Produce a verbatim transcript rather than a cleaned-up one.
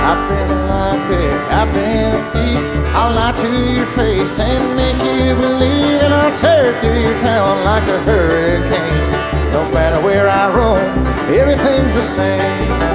I've been a lie pick, I've been a thief. I'll lie to your face and make you believe, and I'll tear through your town like a hurricane. No matter where I roam, everything's the same.